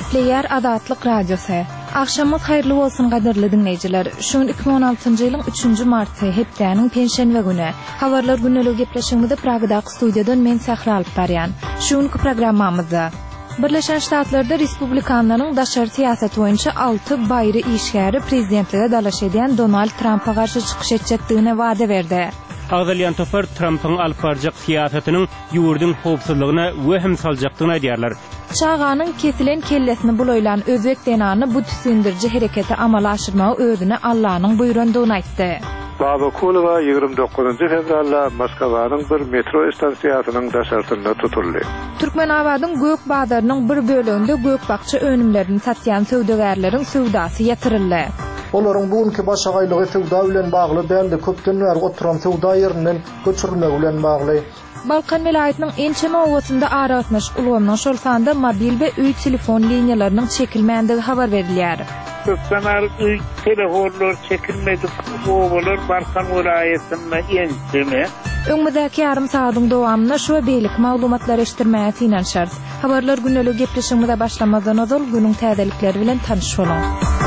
Player Adatlyk Radiosu. Akşamyz hayrly bolsun gaderli dinleyijiler. Şuň 2016-njy ýylyň 3-nji marty hepdeniň penşenbe güni. Habarlar güneligi gepleşigimizde Pragadaky studiýadan men Sahra alyp barýan. Şuňky programmamyzda Birleşen Ştatlarda Respublikanlaryň daşary siýasaty boýunça 6 baýry işgäri prezidentlige dalaş edýän Donald Trump'a garşy çykyş etjekdigine wada berdi. Agdalyan topar Trump'ın alparjak siyasetinin yurdun howpsuzlygyna wehim saljakdygyny aýdýarlar. Çağanyň kesilen kellesini buloylan özbek denany bu tüsündirji hereketi amala aşyrmagy özüne Allah'nyň buýrandygyny aýtdy. Babakulova 29 fevralda Moskowanyň bir metro stansiýasynyň daşartynda tutuldy. Türkmenabadyň gök bazarının bir bölüminde gök bakçı önümlerini satýan söwdegärleriň söwdasy ýatyrildy. Olaryň bugünkü başagaýlygy söwda bilen bagly däldi, köpden bäri oturan söwda ýerinden göçürmek bilen bagly. Balkan vilayatynyň ençeme owasynda aratmaş ulgamyň şol sanda mobil we üý telefon liniýalarynyň çekilmänligi habar berilýär. Köpsenar üý telefonlar çekilmedi, owalar Balkan vilayatynda ençeme. Öňmüdäki ýarym saatyň dowamyna şu beýlik maglumatlar eşitdirmäge tinanşar. Habarlar güneligi gepleşigimizde başlamazdan ozal günüň täzelikleri bilen tanyş bolan.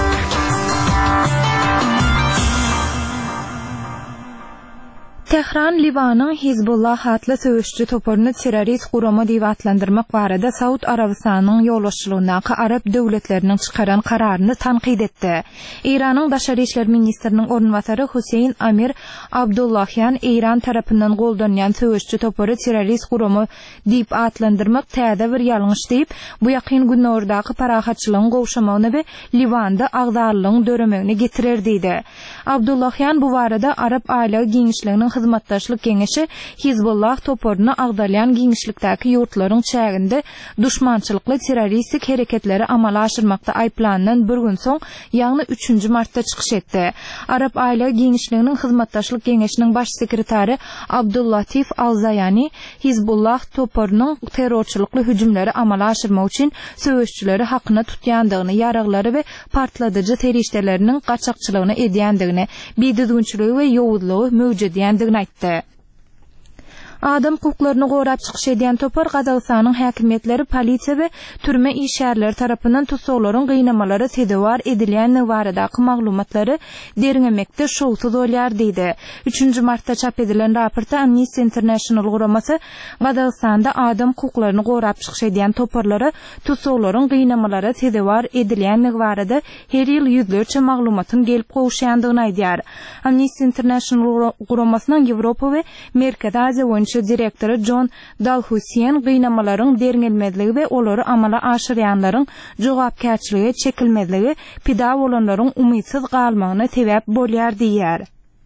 Tehran Livanyň Hizbullah adly söwüşçi toparyny terrorist gurama diýip atlandyrmak barada Saud Arabistanyň ýolbaşçylygyna Arab döwletleriniň çykaran kararyny tanqid etdi. Iranyň daşary işler ministriniň ornwatary Huseyn Amir Abdullahyan Iran tarapyndan goldanýan söwüşçi topary terrorist gurama diýip atlandyrmak täze bir ýalňyş diýip, bu ýakyn günlerde parahatçylygyň gowşamagyny we Livanda agdarlygyň döremegini getirer diýdi. Abdullahyan bu barada Arab aýla giňişliginiň Hizmetdaşlyk Geňeşi Hizbullah toparyny agdalyan giňişlikdäki ýurtlaryň çäginde duşmançylykly terroristik hereketleri amala aşyrmakda aýplanan bir gün soň ýagny 3-nji martda çykyş etdi. Arab aýla giňişliginiň Hizmetdaşlyk Geňeşiniň baş sekretary Abdullatif Alzayani Hizbullah toparynyň terrorçylykly hüjümleri amala aşyrmak üçin söwüşçileri hakyna tutýandygyny, ýaraglary we partladyjy terişdeleriniň gaçakçylygyny edýändigini, biýdüzgünçiligi we ýowuzlygy mövjud edýändigini aýtdy. Adam hukuklaryny gorap çykyş edýän topar Gazagystanyň häkimetleri, polisiýa we türme işgärleri tarapyndan tutuklaryň gynamalara sedewar edilýän baradaky maglumatlary deriňemekde şolsuz bolýar diýdi. 3-nji martda çap edilen raportda Amnesty International guramasy Gazagystanda adam hukuklaryny gorap çykyş edýän toparlary tutuklaryň gynamalara sedewar edilýän barada her ýyl ýüzlerçe maglumatyn gelip gowşandygyny aýdýar. Amnesty International guramasynyň Ýewropa we Merkez Aziýa direktory John Dalhusian gynamalaryň deriňelmezligi we olary amala aşyrýanlaryň jogapkärçiligi çekilmezligi pida bolanlaryň umytsyz galmagyna sebäp bolýar diýär.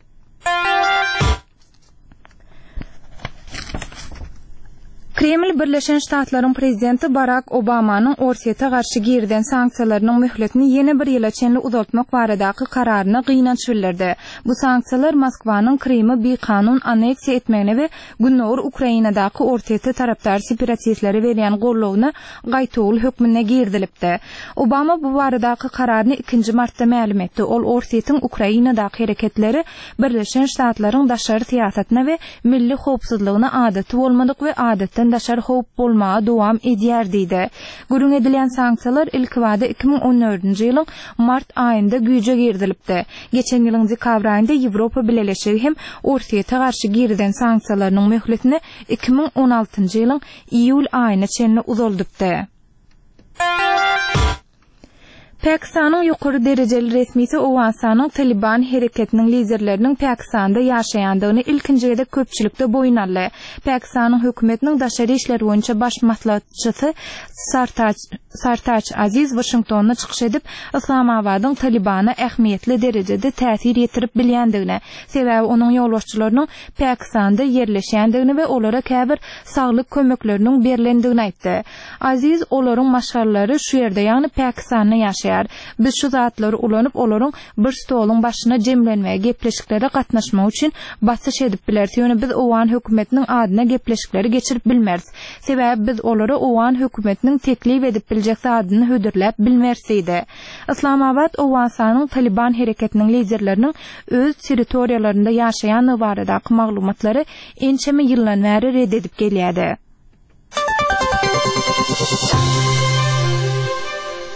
Kreml Birleşen Ştatlaryň prezidenti Barack Obamanyň Orsiýete garşy girden sanksiýalarynyň möhletini ýene bir ýyla çenli uzatmak baradaky kararyny gynanç bildirdi. Bu sanksiýalar Moskwanyň Krimi bekanun aneksiýa etmegine we Günnäwür Ukrainadaky Orsiýete tarapdar separatistleri berýän gollawyna gaýtawul hökmüne girdilipdi. Obama bu baradaky kararyny 2-nji martda ma'lum etdi. Ol Orsiýetiň Ukrainadaky hereketleri Birleşen Ştatlaryň daşary siýasatyna we milli howpsuzlygyna adaty bolmadyk we adatdan daşary howp bolmagy dowam edýär diýdi. Gürün edilen sanksiýalar ilk wada 2014-nji ýylyň mart aýynda güýje girdilipdi. Geçen ýylyň dekabr aýynda Ýewropa Birleşigi hem Orsiýete garşy girden sanksiýalarynyň möhletini 2016-njy ýylyň iýul aýyna çenli uzaldypdy. Pakistanyň ýokary derejeli resmisi Owasanyň Taliban hereketiniň liderleriniň Pakistanda ýaşaýandygyny ilkinjide köpçülikde boyun aldy. Pakistanyň hökümetiniň daşary işler boýunça baş maslahatçysy Sartaç Aziz Washingtonna çykyş edip Islamabadyň Talibana ähmiýetli derejede täsir ýetirip bilýändigini, sebäbi onuň ýolbaşçylarynyň Pakistanda ýerleşýändigini we olara käbir saglyk kömekleriniň berilendigini aýtdy. Aziz olaryň maşgarlary şu ýerde, ýagny Pakistanda ýaşaýar. Biz şu zatlary ulanyp olaryň bir stoluň başyna jemlenmäge gepleşiklere gatnaşmak üçin basyş edip bilersi. Ýöne biz owan hökümetiniň adyna gepleşikleri geçirip bilmeriz. Sebäbi biz olary owan hökümetiniň teklip edip biljek zadyny hödürläp bilmersiydi. Islamabad Owasanyň Taliban hereketiniň liderleriniň öz territoriýalarynda ýaşaýan baradaky maglumatlary ençeme ýyllan bäri reddedip gelýärdi.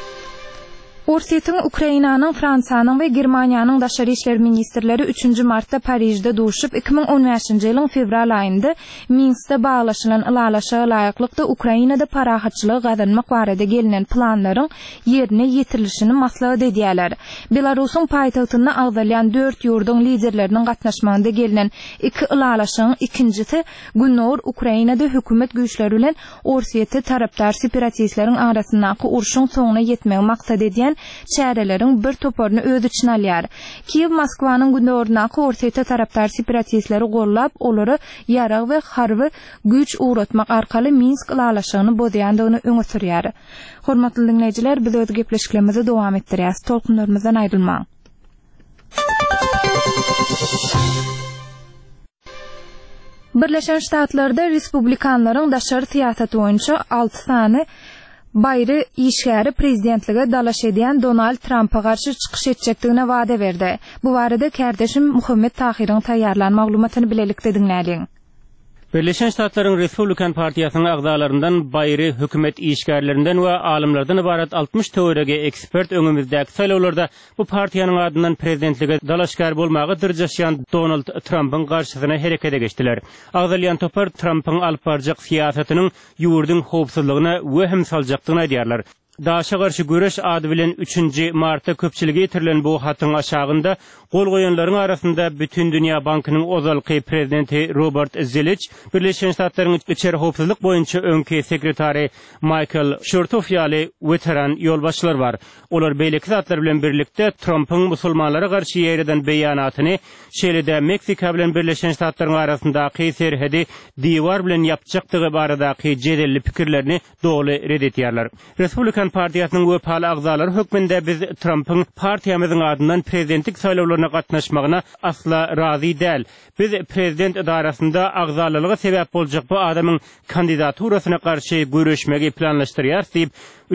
Orsiyetin Ukraynanyň, Fransanyň we Germaniýanyň daşary işler ministrleri 3 martda Parijde duşup 2015-nji ýylyň fevral aýynda Minskde baglaşylan ulalaşa laýyklykda Ukrainada parahatçylyk gazanmak barada gelinen planlaryň ýerine ýetirilişini maslahat edýärler. Belarusyň paýtagtyna agdalýan 4 ýurdun liderleriniň gatnaşmagynda gelinen iki ulalaşyň ikincisi Günnor Ukrainada hökümet güýçleri bilen Orsiyete tarapdar separatistleriň arasyndaky uruşyň soňuna ýetmegi maksat edýän çäreleriň bir toporunu öz içine alýar. Kiyew Moskwanyň Günnornaky Orsiyete tarapdar separatistleri gollap, olary ýarag we harby güç uğratmak arkaly Minsk ulalaşygyny bozýandygyny öňe sürýär. Hormatly dinleýijiler, biz öz gepleşiklerimizi dowam etdirýäs. Tolkunlarymyzdan aýrylmaň. Birleşen Ştatlarda Respublikanlaryň daşary siýasaty boýunça 6 sany Bayry işgäri prezidentlige dalaş edýän Donald Trump'a garşy çykyş etjekdigine wada berdi. Bu barada kardeşim Muhammed Tahiryň taýýarlan maglumatyny bilelikde dinlädiň. Birleşen Ştatlaryň Respublikan Partiýasynyň agdalaryndan baýry hökümet işgärlerinden we alymlardan ibaret 60 töwerege ekspert öňümizdäki saýlawlarda bu partiýanyň adyndan prezidentlige dalaşgar bolmagy dyrjaşýan Donald Trump'yň garşysyna herekete geçdiler. Agdalyan topar Trump'yň alyp barjak siýasatynyň ýurdun howpsuzlygyna wehim saljakdygyny aýdýarlar. Daşa garşy göreş ady bilen 3 martda köpçüligi ýetirilen bu hatyň aşagynda gol goýanlaryň arasynda Bütün Dünýä Bankynyň ozalky prezidenti Robert Zelich, Birleşen Ştatlaryň içeri howpsuzlyk boýunça öňki sekretary Michael Chertoff ýaly weteran ýolbaşçylar bar. Olar beýleki zatlar bilen birlikde Trump'yň musulmanlara garşy ýerden beýanatyny şeýle-de Meksika bilen Birleşen Ştatlaryň arasyndaky serhedi diýwar bilen ýapjakdygy baradaky jedelli pikirlerini dogly reddetýärler. Respublikan Partiýasynyň wepal agzalary hökmünde biz Trump'yň partiýamyzyň adyndan prezidentlik saýlawlaryna gatnaşmagyna asla razy däl. Biz prezident idarasynda agzalalyga sebäp boljak bu adamyň kandidaturasyna garşy görüşmegi planlaşdyrýar diýip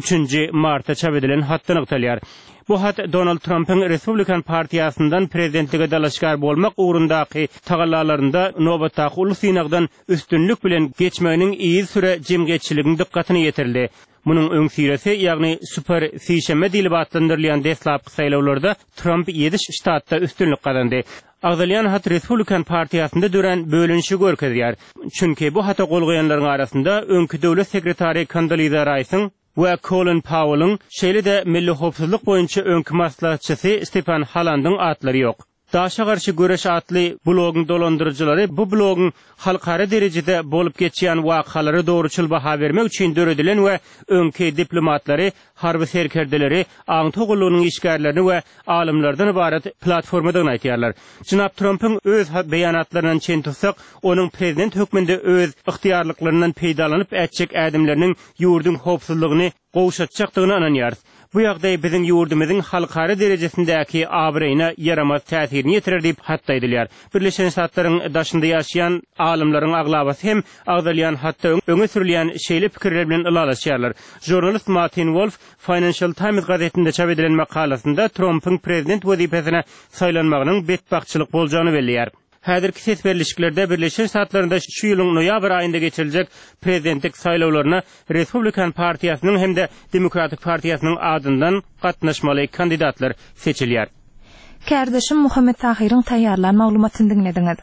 3 martda çap edilen hatdan ykdalýar. Bu hat Donald Trump'yň Respublikan Partiýasyndan prezidentlige dalaşgar bolmak ugrundaky tagallalarynda nobatdaky uly synagdan üstünlük bilen geçmeginiň iyi süre jemgyýetçiliginiň dikkatyny ýetirdi. Munun öňsiresi, ýagny super sişeme dili batlandyrylýan deslapky saýlawlarda Trump 7 ştatda üstünlük kazandy. Agdalyan hat Respublikan Partiýasynda dören bölünşi görkezýär. Çünki bu hata gol goýanlaryň arasynda öňki döwlet sekretary Condoleezza Rice'yň we Colin Powell'ın şeýle-de milli howpsuzlyk boýunça öňki maslahatçysy Stephen Halland'yň atlary ýok. Daşa garşy göreş atly blogyň dolandyrjylary bu blogyň halkara derejede bolup geçýän wakalary dogruçul baha bermek üçin döredilen we öňki diplomatlary, harby serkerdeleri, aň togullugynyň işgärlerini we alymlardan ibaret platformadan aýtýarlar. Jynap Trump'yň öz beýanatlarynyň çen tutsak, onuň prezident hökmünde öz ixtiýarlyklaryndan peýdalanyp ätjek ädimleriniň ýurdun howpsuzlygyny gowşatjakdygyny ananýar. Bu ýagdaý biziň ýurdumyzyň halkara derejesindäki abyryna yaramaz täsirini ýetirer diýip hatda edilýär. Birleşen Ştatlaryň daşynda ýaşaýan alymlaryň aglabasy hem agdalýan hatda öňe sürilýän şeýle pikirler bilen ulalaşýarlar. Jurnalist Martin Wolf Financial Times gazetinde çap edilen makalasynda Trump'yň prezident wezipesine saýlanmagynyň betbakçylyk boljagyny belliýär. Häzirki ses berişiklerde Birleşen Ştatlarynda şu ýylyň noýabr aýynda geçiriljek prezidentlik saýlawlaryna Respublikan Partiýasynyň hem-de Demokratik Partiýasynyň adyndan gatnaşmaly kandidatlar seçilýär. Kardeşim Muhammed Tahiryň taýýarlan maglumatyny dinlediňiz.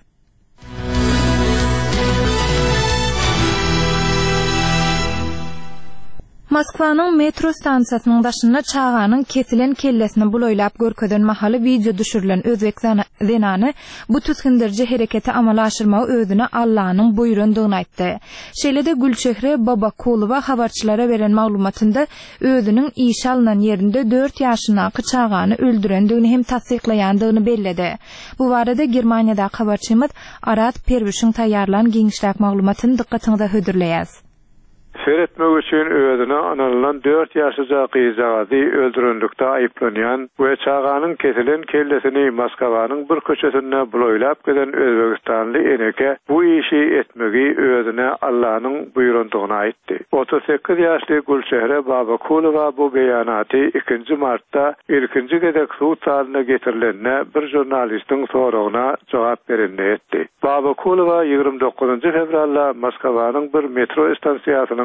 Moskwanyň metro stansiýasynyň daşyna çağanyň kesilen kellesini buloýlap görkezden mahaly video düşürilen özbek zenany bu tüskindirji hereketi amala aşyrmagy özüne Allah'nyň buýrandygyny aýtdy. Şeýle-de Gülçehre Babakołowa habarçylara beren maglumatynda özüniň işe alynan ýerinde 4 ýaşyndaky çağany öldürendigini hem tasdiklaýandygyny belledi. Bu barada Germaniýada habarçymyz Arat Perwişiň taýýarlan giňişlik maglumatyny dikkatiňize hödürleýäs. Seyretmek üçin özüne analynan 4 ýaşaja gyýzagy öldürendikde aýplanýan we çağanyň kesilen kellesini Moskwanyň bir köçesinde buloýlap giden Özbekistanly eneke bu işi etmegi özüne Allah'nyň buýrandygyny aýtdy. 38 ýaşly Gülçehre Babakołowa bu beýanaty 2 martda ilkinji gedek suw salyna getirilenine bir jurnalistiň soragyna jogap berende etdi. Babakołowa 29 fevralda Moskwanyň bir metro stansiýasynyň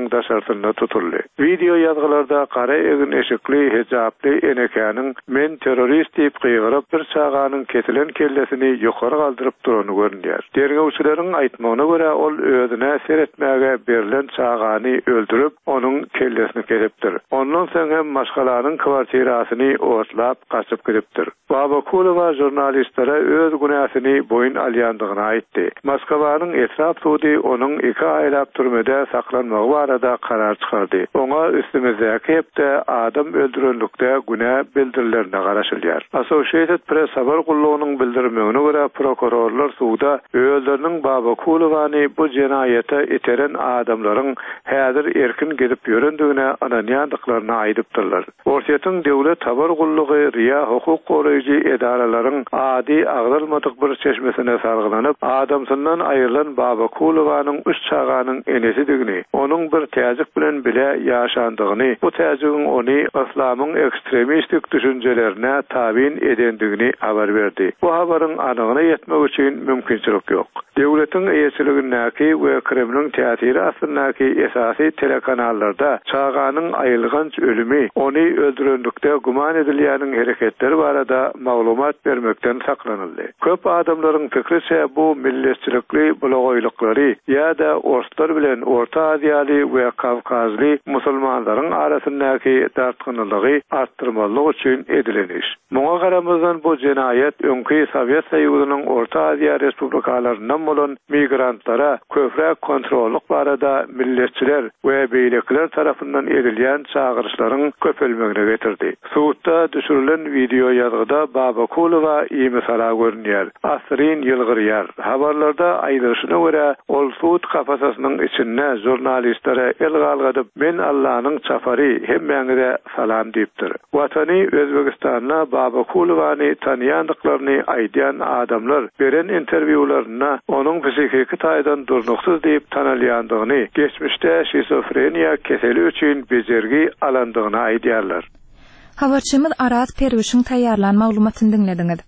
adamlaryň daşartyna tutuldy. Video ýazgylarda gara egin eşikli hejaply enekanyň men terrorist diýip gıýgyryp bir çağanyň ketilen kellesini ýokary galdyryp durany görünýär. Dergäwçiläriň aýtmagyna görä ol özüne seretmäge berilen çağany öldürüp onuň kellesini kesipdir. Ondan soň hem maşgalaryň kwartirasyny otlap gaçyp gidipdir. Babakulova jurnalistlere öz günäsini boyun alýandygyny aýtdy. Moskowanyň etraf sudy onuň 2 aýlap türmede saklanmagy barada karar çykardy. Oňa üstümizdäki hepde adam öldürenlikde günä bildirilerine garaşylýar. Associated Press habar gullugynyň bildirmegine görä prokurorlar suda öldürüniň Babakulovany bu jenayete iteren adamlaryň häzir erkin gedip ýörendigine ananýandyklaryny aýdypdyrlar. Ortaýatyň döwlet habar gullugy riýa hukuk goraýjy edaralaryň ady agdalmadyk bir çeşmesine sargylanyp adamsyndan aýrylan Babakulovanyň üç çağanyň enesidigini, onuň bir täzik bilen bile ýaşandygyny, bu täzigiň ony islamyň ekstremistik düşünjelerine tabin edendigini habar berdi. Bu habaryň anygyna ýetmek üçin mümkinçilik ýok. Döwletiň eýetiligindäki we Kremliň teatiri asyndaky esasy telekanallarda çağanyň aýylgynç ölümi, ony öldürenlikde guman edilýäniň hereketleri barada maglumat bermekden saklanyldy. Köp adamlaryň pikriçe bu milletçilikli blogoýlyklary ýa-da ortlar bilen Orta Aziýaly we Kavkazly musulmanlaryň arasyndaky dartgynlygy artdyrmalyk üçin edilen iş. Muňa garamazdan bu jenayet öňki Sowet Soýuzynyň Orta Aziýa respublikalaryndan bolan migrantlara köpräk kontrollyk barada milletçiler we beýlekler tarapyndan edilýän çağırışlaryň köpelmegine getirdi. Suwutda düşürilen video ýazgyda Babakulova ýa-da görünýär. Asrin ýylgyrýar. Habarlarda aýdyryşyna görä ol suwut kafasasynyň içinde jurnalistlere el galgadyp men Allah'nyň çapary hemmeňize salam diýipdir. Watany Özbegistanyna Babakulovany tanýandyklaryny aýdýan adamlar beren interwýularyna onuň psikik taýdan durnuksuz diýip tanalýandygyny, geçmişde şizofreniya keseli üçin bejergi alandygyny aýdýarlar. Habarçymyz Araz Perwişiň taýýarlan maglumatyny dinlediňiz.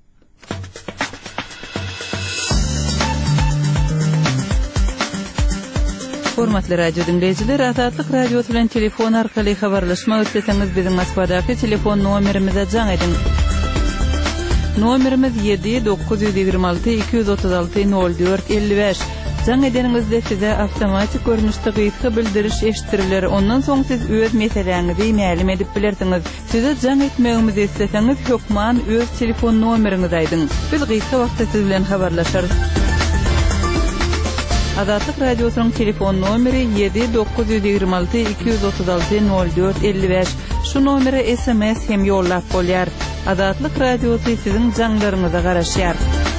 Hormatly radio dinleyijiler, Azatlyk radio bilen telefon arkaly habarlaşma ötseňiz biziň Moskwadaky telefon nomerimize jaň edin. Nomerimiz 7-926-236-04-55. Jaň edeningizde size awtomatik görnüşde gyýytgy bildiriş eşitiriler. Ondan soň siz öz meseleňizi mälim edip bilersiňiz. Size jaň etmegimizi isleseňiz, hökman öz telefon nomeriňizi aýdyň. Biz gyýytgy wagtda siz bilen habarlaşarys. Azatlyk radiosynyň telefon nomeri 7-926-236-04-55. Şu nomere SMS hem ýollap bolýar. Azatlyk radiosy siziň jaňlaryňyza garaşýar.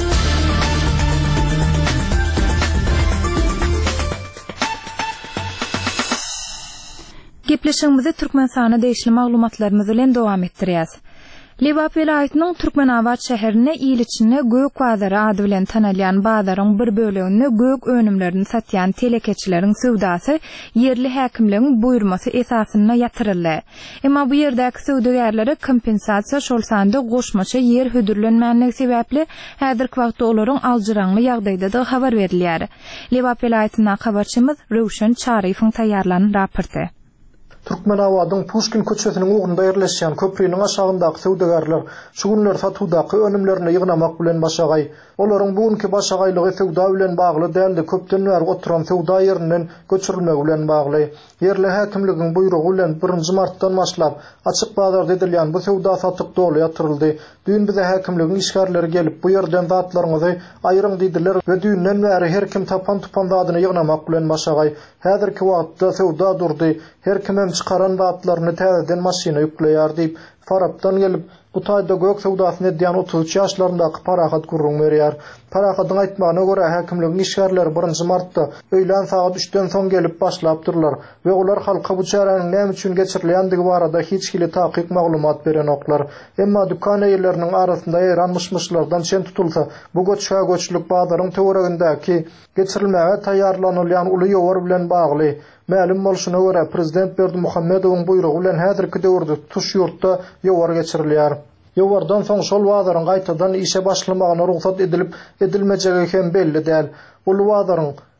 Gepleşigimizi Türkmenistana deýişli maglumatlarymyz bilen dowam etdirýäs. Lebap vilayatynyň Türkmenabad şäherine ýylyçyny Gök bazary ady bilen tanalýan bazaryň bir bölegini gök önümlerini satýan telekeçileriň sowdasy yerli häkimligiň buýrmasy esasyna ýatyryldy. Emma bu ýerdäki sowdagärlere kompensasiýa şol sanda goşmaça ýer hödürlenmänligi sebäpli häzirki wagtda olaryň aljyraňly ýagdaýda habar berilýär. Lebap vilayatynyň habarçymyz Röwşen Çaryfoň taýýarlanan raporty. Türkmenabadyň Pushkin köçesiniň uğrunda ýerleşýän köprüniň aşagyndaky sowdagarlar şu günler satawdaky önümlerini ýygnamak bilen başagay. Olaryň bugünkü başagaylygy sowda bilen bagly däldi, köpden bäri oturan sowda ýerinden göçürilmegi bilen bagly. Yerli häkimligiň buýrugy bilen 1 martdan başlap açyk bazarda edilýän bu sowda satyk doly ýatyryldy. Düň bize häkimligiň işgärleri gelip bu ýerden zatlaryňyzy aýryň diýdiler we dünden bäri her kim tapan zadyny ýygnamak bilen başagay. Häzirki wagtda sowda durdy. Her kimem çıkaran zatlaryny täzeden maşyna ýükleýär diýip Farapdan gelip bu taýda gök sowdasyny edýän 33 ýaşlaryndaky Parahat gurrun berýär. Parahatyň aýtmagyna görä häkimligiň işgärleri 1 martda öýlen saat 3-den soň gelip başlapdyrlar we olar halka bu çaranyň näme üçin geçirilýändigi barada hiç kili taýyk maglumat beren oklar. Emma dükkan eýleriniň arasynda ýaranmışlardan çen tutulsa, bu göçlük bazaryň töweregindäki geçirilmäge taýýarlanylýan uly ýowar bilen bagly. Mälim bolşuna görä prezident Berdimuhammedowyň buýrugy bilen häzirki döwürde tuş ýurtda ýowar geçirilýär. Ýowardan soň şol wadaryň gaýtadan işe başlamagyna ruhsat edilip edilmejegi hem belli däl. Ol wadaryň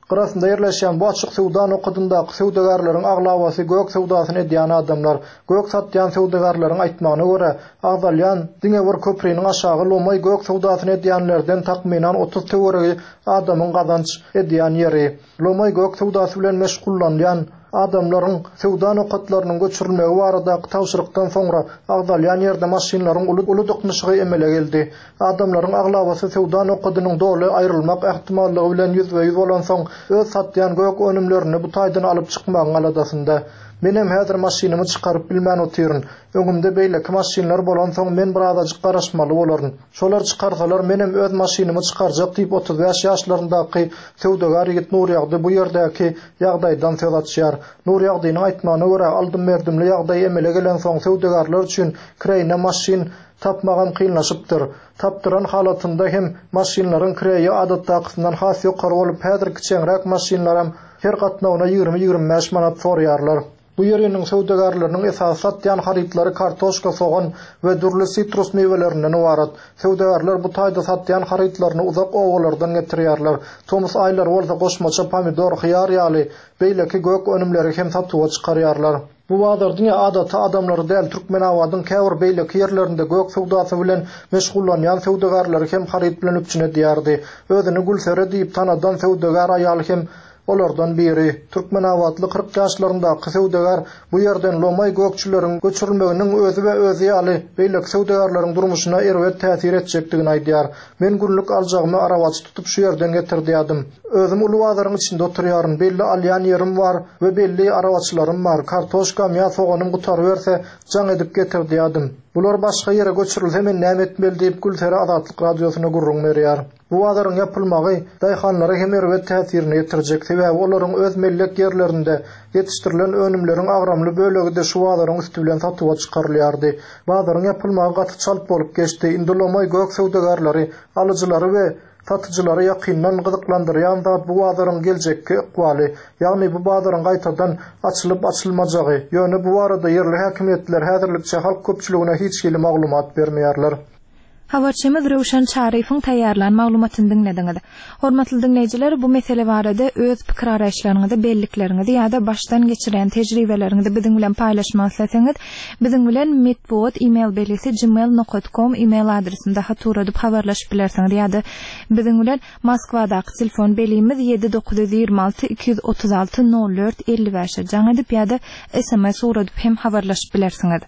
Qırasında yerleşen bu açık sowda nokadyndaky sowdagarlaryň aglawasy gök sowdasyny edýän adamlar, gök satýan sowdagarlaryň aýtmagyna görä, Agdalyan Diňewir köprüniň aşağı Lomay gök sowdasyny edýänlerden takminan 30 töweregi adamyň gazanç edýän ýeri. Lomay gök sowdasy bilen meşgullanýan adamlaryň sowda nokatlarynyň göçürilmegi barada tawşyrykdan soňra Agdalyan ýerde maşinlaryň uly dokmuşygy emele geldi. Adamlaryň aglawasy sowda nokatynyň doly aýrylmak ähtimallygy bilen ýüzbe-ýüz bolan soň öz satýan gök önümlerini bu taýdan alyp çykmagyň aladasynda. Menem häzir maşinamy çykaryp bilmän otyryň. Öňümde beýleki maşinlar bolan soň men bir azajyk garaşmaly bolaryn. Şolar çykarsalar menem öz maşinamy çykarjak diýip 35 ýaşlaryndaky sowdagar ýigit Nur ýagdy bu ýerdäki ýagdaýdan söz açýar. Nur ýagdynyň aýtmagyna görä aldym merdimli ýagdaý emele gelen soň sowdagarlar üçin kireýine maşin tapmagam kynlaşypdyr. Tapdyran halatynda hem maşinlaryň kireýi adatdakysyndan has ýokary bolup häzir kiçenrek maşinlaram her gatnawyna 20-25 manat sorýarlar. Bu ýeriniň sowdagarlarynyň esas satýan harytlary kartoşka, soğan we durly sitrus mevelerinden ibaret. Sowdagarlar bu taýda satýan harytlaryny uzak owalardan getirýärler. Tomus aýlar bolsa goşmaça pomidor, hyýar ýaly beýleki gök önümleri hem satýa çykarýarlar. Bu wagtda adaty adamlary däl Türkmenawadyň käwir beýleki ýerlerinde gök sowdasy bilen meşgullanýan sowdagarlar hem haryt bilen üçine diýerdi. Özüni Gülsere diýip tanadan sowdagar aýal hem olardan biri. Türkmenawatly 40 ýaşlaryndaky sowdagar bu ýerden Lomay gökçüleriň göçürilmeginiň özü we özü ýaly beýleki sowdagarlaryň durmuşyna erwet täsir etjekdigini aýdýar. Men günlük aljagymy arabaçy tutup şu ýerden getirdiýdim. Özüm ulwazaryň içinde oturýarym. Belli alýan ýerim bar we belli arabaçylarym bar. Kartoşkam ýa soğanym gutar berse jaň edip getirdiýdim. Bular başga ýere göçürilse men näme etmeli diýip Gülsere Azatlyk radiosyna gurrun berýär. Bu wagtlaryň ýapylmagy daýhanlara hem erwet täsirini ýetirjek sebäbi olaryň öz mellek ýerlerinde ýetişdirilen önümleriň agramly bölegi şu wagtlaryň üstü bilen satyp çykarylýardy. Wagtlaryň ýapylmagy gaty çalp bolup geçdi. Indi Lomay gök sowdagarlary, alyjylary we satyjylary ýakyndan gyzyklandyrýan zat bu wagtlaryň geljekki ykbaly, ýagny bu wagtlaryň gaýtadan açylyp açylmajagy. Ýöne bu barada ýerli häkimetler häzirlikçe halk köpçüligine hiç gili maglumat bermeýärler. Habarçymyz Röwşan Çaryfoň taýýarlan maglumatyny dinlediňiz. Hormatly dinleýijiler, bu mesele barada öz pikir araýşlaryňyzy, bellikleriňizi ýa-da başdan geçiren tejribeleriňizi biziň bilen paýlaşmak isteseňiz, biziň bilen metbuat email belesi gmail.com email adresinde hatur edip habarlaşyp bilersiňiz ýa-da biziň bilen Moskwadaky telefon belimiz 7926 236 04 55 jaň edip ýa-da SMS uradip hem habarlaşyp bilersiňiz.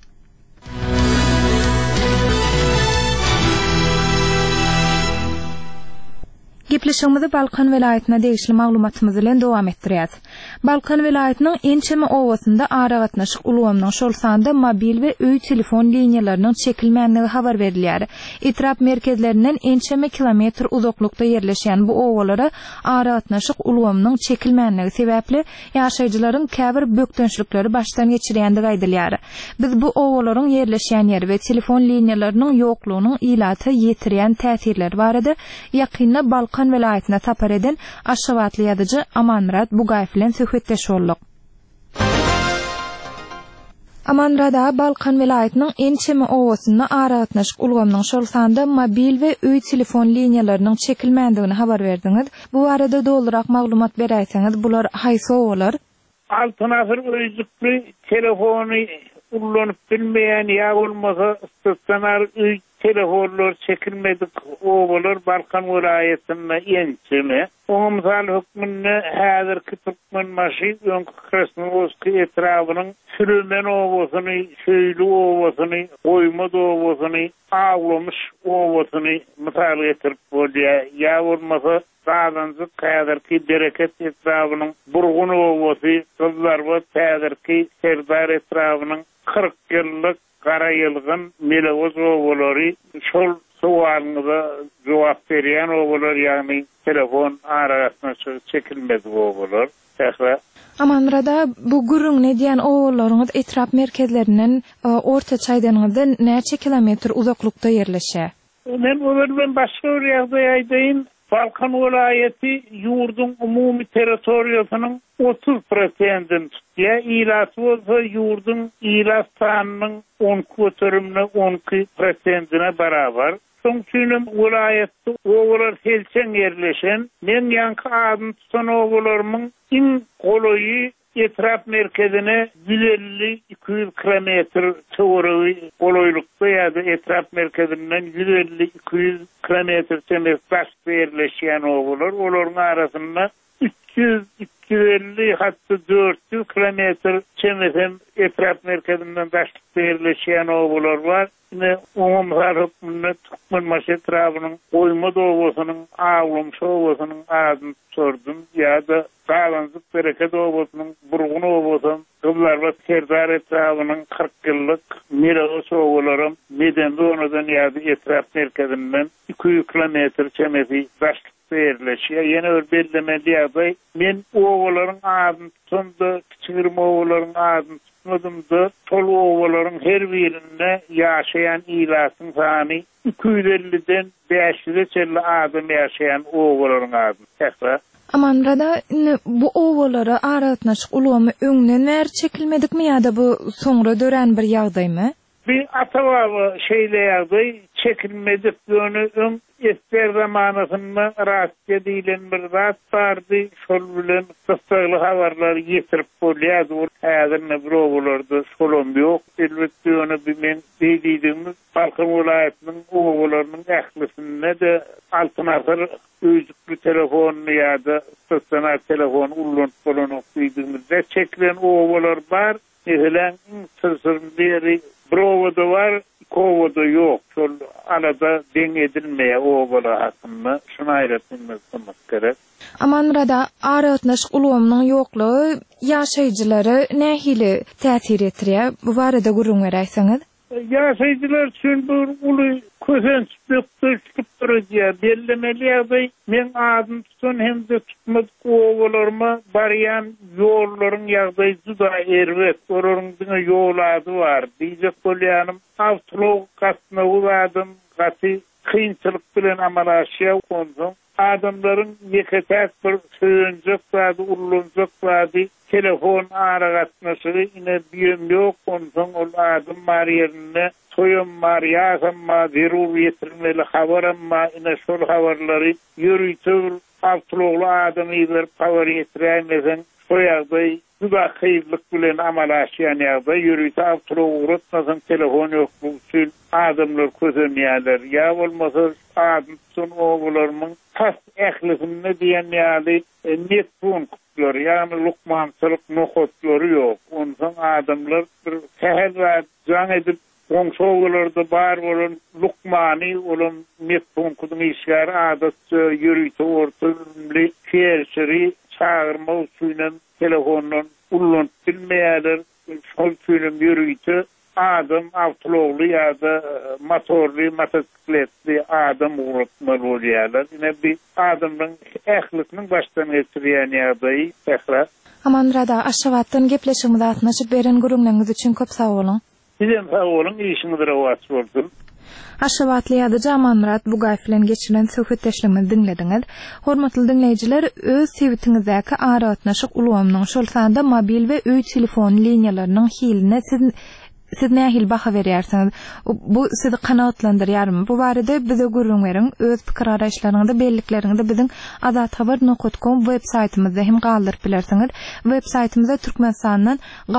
Gepleşigimizi Balkan welaýatyna degişli maglumatymyz bilen dowam etdirýäs. Balkan welaýatynyň ençeme owasynda ara gatnaşyk ulgamynyň şol sanda mobil we öý telefon liniýalarynyň çekilmänligi habar berilýär. Etrap merkezlerinden ençeme kilometr uzaklykda ýerleşýän bu owalara ara gatnaşyk ulgamynyň çekilmänligi sebäpli ýaşaýjylaryň käbir bökdönçlikleri başdan geçirýändigi aýdylýar. Biz bu owalaryň ýerleşýän ýeri we telefon liniýalarynyň ýoklugynyň ilaty ýetirýän täsirleri barada ýakynda Balkan welaýatyna tapar eden Aşgabatly ýazyjy Amanrat Bugaýew bilen söhbetdeş bolduk. Amanrada Balkan welaýatynyň ençeme owasynda ara gatnaşyk ulgamynyň şol sanda mobil we öý telefon liniýalarynyň çekilmändigini habar berdiňiz. Bu arada dolurak maglumat beräýseňiz, bular haýsy owalar? Altınasır öýjükli telefony ullanyp bilmeýän ýa bolmasa stasionar öý telefonlar çekilmedik owalar Balkan welaýatyna ençeme. Oňa mysal hökmünde häzirki Türkmenmaşy öňkü Krasnoyarski etrabynyň sürümen owasyny, Söýli owasyny, Goýma owasyny, Aglamış owasyny mysal getirip bolýar. Ýa bolmasa Dağdanzı häzirki Bereket etrabynyň Burgun owasy, Kızlarbat häzirki Serdar etrabynyň 40 ýyllyk Qara ýylgyn Melewoz owalary şol suwalyňyza jogap berýän owalar, ýagny telefon arasynda çekilmez owalar. Amanrada bu gurrun nedýän owalaryňyz etrap merkezlerinden orta çaýdanyňyzdan näçe kilometr uzaklykda ýerleşýär? Men olardan başga bir ýagdaý aýdaýyn. Balkan vilayeti yurdun umumi territoriyasynyň 30%'ini tutýar. İlas bolsa yurdun ilas sanynyň 10 götürümine 12%'ine barabar. Soňçynym vilayetde owalar helçen yerleşen, men ýanky adyny tutan owalarymyň iň golaýy etraf merkezine 150-200 kilometr töwregi golaýlykda ýa-da etraf merkezinden 150-200 kilometr çemberlikde yerleşýän owalar, olaryň arasynda 300-250 hatda 400 kilometr çemberden etraf merkezinden daşlykda yerleşýän owalar var. Ne umumlar hükmünde Türkmen maşetravynyň goýma dowasynyň awlumşy owasynyň adyny sordum ýa-da Dağlanzyk bereket owasynyň burgun owasynyň Kızlar ve Serdar etravynyň 40 ýyllyk mirasy owalarym medende onadan ýa-da etraf merkezinden 200 kilometr çemberli daşlykda yerleşýär. Ýene bir bellemeli ýa-da men owalaryň adyny tutanda kiçigirme owalaryň adyny tutmadymda tol owalaryň her birinde ýaşaýan ilasyň sany 250'den 500'e adam ýaşaýan owalaryň adyny täkra. Amanrada bu owalara aratnaşyk ulamy öňünden näre çekilmedikmi ýa-da bu soňra dören bir ýagdaýmy? Bir atawa şeýle çekilmedik öň esker zamanasynda rastlya diýilen bir zat bardy. Şol bilen gysgaly habarlar ýetirip bolýar. Häzir ne bir owalarda şolom ýok. Elbetde öňe bilen diýdiğimiz Balkan vilayatynyň owalarynyň ählisinde de altynasır özlükli telefon ýa-da stasionar telefon ullanıp bolanyp diýdiğimizde çekilen owalar bar. Mesela sözleri Brovada var, kovada yok. Şol arada deň edilmeýär owalar hakynda. Şunu aýratmak gerek. Amanrada aratnaşyk ulgamynyň ýoklugy ýaşaýjylary nähili täsir etdirýär? Bu barada gurrun beräýsiňiz? Ýaşaýjylar üçin bir uly kösençlik durýar. Bellemeli ýa-da men adyny tutan hemde tutmadyk owalaryma barýan ýollaryň ýagdaýy juda erbet. Olaryň ýollary bar. Diýjek bolýanym awtolog gatnagy adam gaty kynçylyk bilen amalaşýar konsoň adamlaryň ýeketäk bir söýünjek zady ullanjak zady telefon aragatnaşygy ine biýem ýok konsoň ol adam marýerine soýum marýasam ma zerur ýetirmeli habarama ine şol habarlary ýürüýtür awtologly adamy bir habar ýetirmesen soýagdaý juda hyýrlyk bilen amalaşýan ýagdaý ýürüýtür awtolog uratmasan telefon ýok bu üçin adamlar közenýärler ýa bolmasa adam son owalarymyň tas ählisinde diýen ýaly net punktlar ýa-ni lukmançylyk nohotları ýok. Ondan adamlar bir tähel we jan edip Oňşoğlarda bar bolan lukmany olan net punktyny işgär adatça ýürüýte ortaly ferşeri çağırma usulyny telefondan ullanıp bilmeýärler. Şol üçin ýürüýte adam awtologly ýa-da motorly motosikletli adam uratmaly bolýarlar. Ine bir adamyň ählisiniň başdan geçirýän ýagdaýy täkrar. Amanrada aşawatdan gepleşigimiz atnaşyp beren gurulmaňyz üçin köp sag bolun. Sizin sag bolun, işiňizde rawat boldum. Aşawatly ýa-da Amanrat bu gaýflen geçiren söhbetdeşligimizi dinlediňiz. Hormatly dinleýijiler, öz sebitiňizdäki aratnaşyk ulgamynyň şol sanda mobil we öý telefon liniýalarynyň hiline siz nähil baha berýärsiňiz? Bu sizi kanaatlandyrýarmy? Bu barada bize gurrun beriň. Öz pikir araýşlaryňyzda bellikleriňizde biziň azathabar.com web saýtymyzda hem galdyryp bilersiňiz. Web saýtymyzda türkmensanyň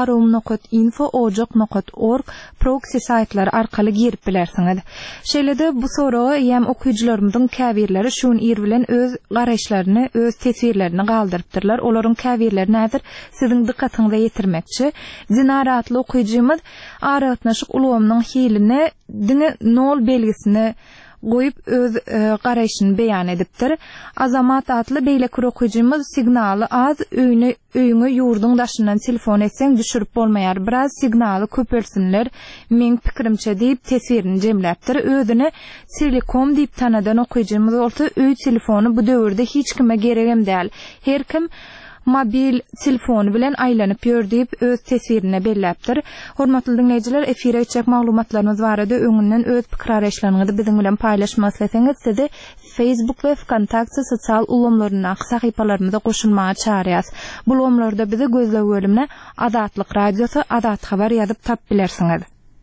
garum.info.org proxy saýtlary arkaly girip bilersiňiz. Şeýlede bu soragy hem okuyucularymyzyň käbirleri şuň ýer bilen öz garaýşlaryny, öz tesirlerini galdyrypdyrlar. Olaryň käbirleri nädir? Siziň dikkatyňize ýetirmekçi. Dinaratly okuyjumyz aratnaşyk ulgamynyň hiline diňe nol belgisini goýup öz garaýşyny beýan edipdir. Azamat adly beýlekir okuyjumyz signaly az öýüne ýurdun daşyndan telefon etseň düşürip bolmaýar. Biraz signaly köpelsinler. Men pikirimçe diýip tesirini jemläpdir. Özüni telekom diýip tanadan okuyjumyz bolsa öý telefony bu döwürde hiç kime geregem däl. Her kim mobil telefon bilen aylanyp ýördüp öz tesirine belläpdir. Hormatly dinleyijiler, efire çek maglumatlarymyz barada öňünden öz pikir-araşlaryňyzy biziň bilen paýlaşmak isteseňiz, sizi Facebook we Kontakty sosial ulamlaryna sahypalarymyza goşulmagy çağırýas. Bu ulamlarda bizi gözlep bölümine Adatlyk radiosu, Adat habar ýazyp tap bilersiňiz.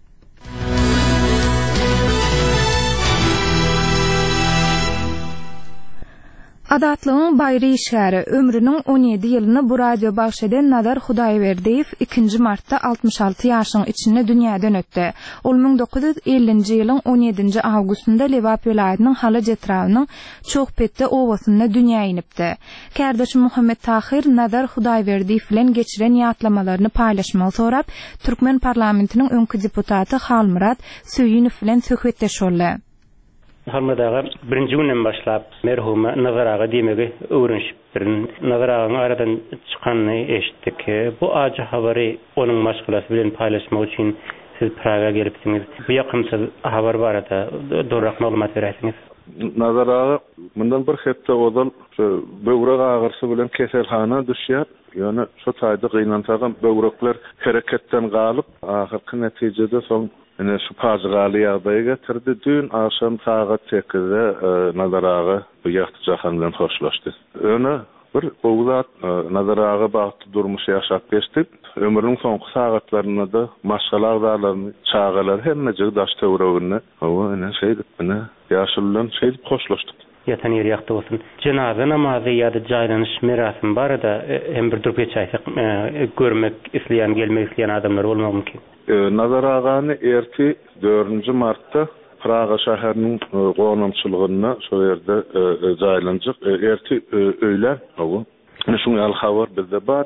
Adatlygyň baýry işgäri ömrüniň 17 ýylyny bu radio bagşadan Nazar Hudaýberdiýew 2 martda 66 ýaşyň içinde dünýäden ötdi. Ol 1950-nji ýylyň 17-nji awgustunda Lewap vilayatynyň Halyj etrawynyň Çoğpetde owasynda dünýäge inipdi. Kardeşi Muhammed Tahir Nazar Hudaýberdiýew bilen geçiren ýatlamalaryny paýlaşmagy sorap, Türkmen parlamentiniň öňkü deputaty Halmurat Söýünow bilen söhbetleşip boldy. Halmadaga birinji günden başlap merhuma Nazar aga demegi öwrenşip birin. Nazar agaň aradan çykanyny eşitdik. Bu aja habary onuň maşgulası bilen paýlaşmak üçin siz Praga gelipsiňiz. Bu ýakynda habar barada dorak maglumat beresiňiz. Nazar aga mundan bir hepde odal böwrek agyrsy bilen keselhana düşýär. Ýani şu taýda gynansagan böwrekler hereketden galyp ahyrky netijede soň ene şu pazgaly ýagdaýa getirdi. Dün akşam saat 8-de Nazar aga bu ýagty jahan bilen hoşlaşdy. Öňe bir owzat Nazar aga bagty durmuş ýaşap geçdi. Ömrüniň soňky sagatlaryna da maşgala agdalaryny çağalar hemme jygy daş töwregine. Hawa ene şeýdip ene ýaşylyň şeýdip hoşlaşdy. Ýatan ýer ýakdy bolsun. Cenaza namazy ýa-da jaýlanyş merasym barada hem bir durup geçäýsek görmek isleýän, gelmek isleýän adamlar bolmagy mümkin. Nazar agany erti 4-nji martda Praga şäheriniň gonamçylygyna şo ýerde jaýlanjak erti öýlen hawa. Şuňa habar bizde bar,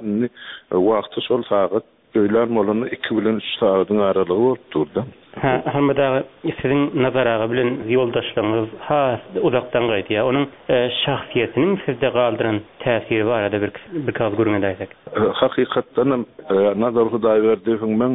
wagty şol saat öýlen bolany 2 bilen 3 saatyň aralygy bolup durdy. Hamada siziň Nazar aga bilen ýoldaşlygyňyz uzakdan gaýdy. Onuň şahsiýetiniň sizde galdyran täsiri barada bir kaz görüňe aýtsak. Hakykatdan Nazar Hudaýberdiýew men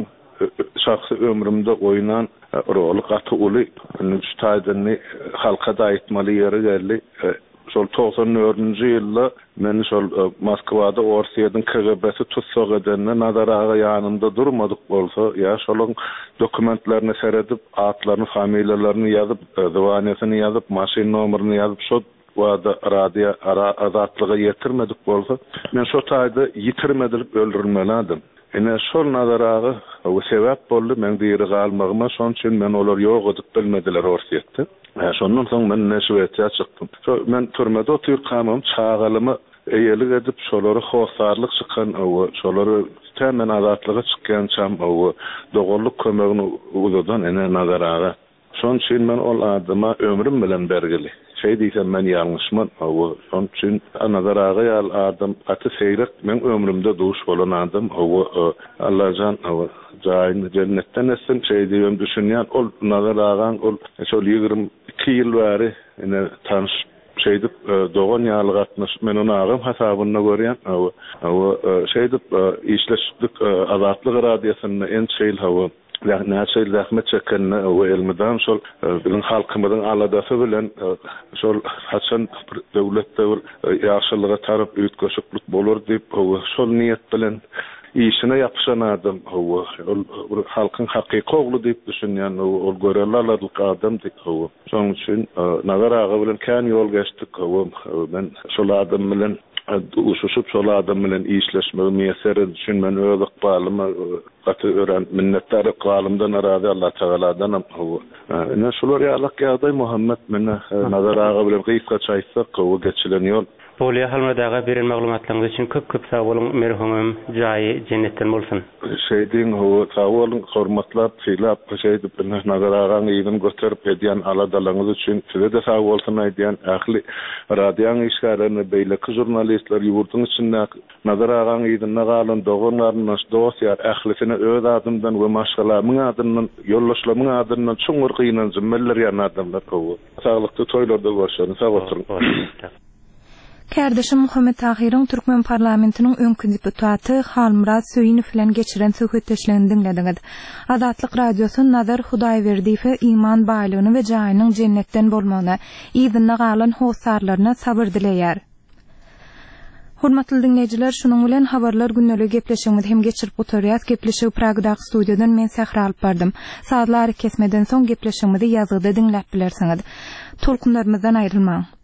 şahsy ömrümde oynan rol gaty uly şu taýdany halka da aýtmaly ýeri geldi. Şol 94-nji ýylda men şol Moskwada Orsiýadyň KGB-si tutsak edende Nazar aga ýanymda durmadyk bolsa, ýa şolaryň dokumentlerini seredip, atlaryny, familiýalaryny ýazyp, dowaniýasyny ýazyp, maşyn nomeryny ýazyp, şo wada radio adatlyga ýetirmedik bolsa, men şo taýda ýitirmedilip öldürilmelidim. Ene şol Nazar aga o sebäp boldy men diýeri galmagyma, şoň üçin men olar ýok edip bilmediler Orsiýetde. Şondan soň men Neşwet'e çykdym. Men türmede oturup kalmam, çağalymy eýelik edip şolary howsarlyk çykan, şolary tämen adatlyga çykkan çam, dogorluk kömegini uzadan ene Nazar aga. Şoň üçin men ol adyma ömrüm bilen bergili. Şey diýsem men ýalňyşman, şoň üçin Nazar aga ýal adam aty seýrek men ömrümde duş bolan adam, Allahjan jaýyny jennetden etsin şey diýem düşünýän ol Nazar agaň ol şol 22 ýyl bäri ene tanış şeydip dogan ýaly gatnaş men onu agam hasabyna görýän şeydip işleşdik Adatlyk radiosyna en şeýl hawa näçe zähmet çekenne we elmeden şol bilen halkymyzyň aladasy bilen şol haçan döwletde ýaşylyga tarap üýtgeşiklik bolar diýip şol niýet bilen işine yapışan adam halkın hakyky ogly diýip düşünýän ol görellerlik adam diýip şoň üçin Nazar aga bilen kän ýol geçdik men şol adam bilen uşuşup şol adam bilen işleşmegi meýseri düşünmen öz ykbalymy gaty ören minnetdar ykbalymdan arazy Allah Teala'dan ene şolar ýalyk ýagdaý Muhammed mene Nazar aga bilen gyýypga çaýsak geçilen ýol. Bolýa halmadaga beren maglumatlaryňyz üçin köp sag bolun, merhumym jaýy jennetden bolsun. Şeýdiň sag bolun, hormatlar, çylap, şeýdip Nazar agaň ýygyny gösterip edýän aladalaryňyz üçin size de sag bolsun aýdýan ähli radioň işgärlerini beýleki jurnalistler ýurduň içinde Nazar agaň ýygyna galan dogonlaryny dosýar ählisine öz adymdan we maşgalamyň adyndan, ýollaşlamyň adyndan çoňur gynan jümmeler ýan adamlar gowy. Saglykly toýlarda görüşýän, sag bolsun. Kardeşim Muhammed Tahir'in Türkmen parlamentinin öňkü deputaty Halmurat Söýünow bilen geçiren söhbetleşlerini dinlediňiz. Adatlyk radiosu Nazar Hudaýberdiýew iman baýlygyny we jaýynyň jennetden bolmagyny, ýygyna galan howsarlaryna sabyr dileýär. Hormatly dinleyijiler, şunun bilen habarlar günnälik gepleşigimiz hem geçirip oturýar. Gepleşigi Pragdaky studiýadan men Sähra alyp bardym. Saatlar kesmeden soň gepleşigimizi ýazgyda dinläp bilersiňiz. Tolkunlarymyzdan aýrylmaň.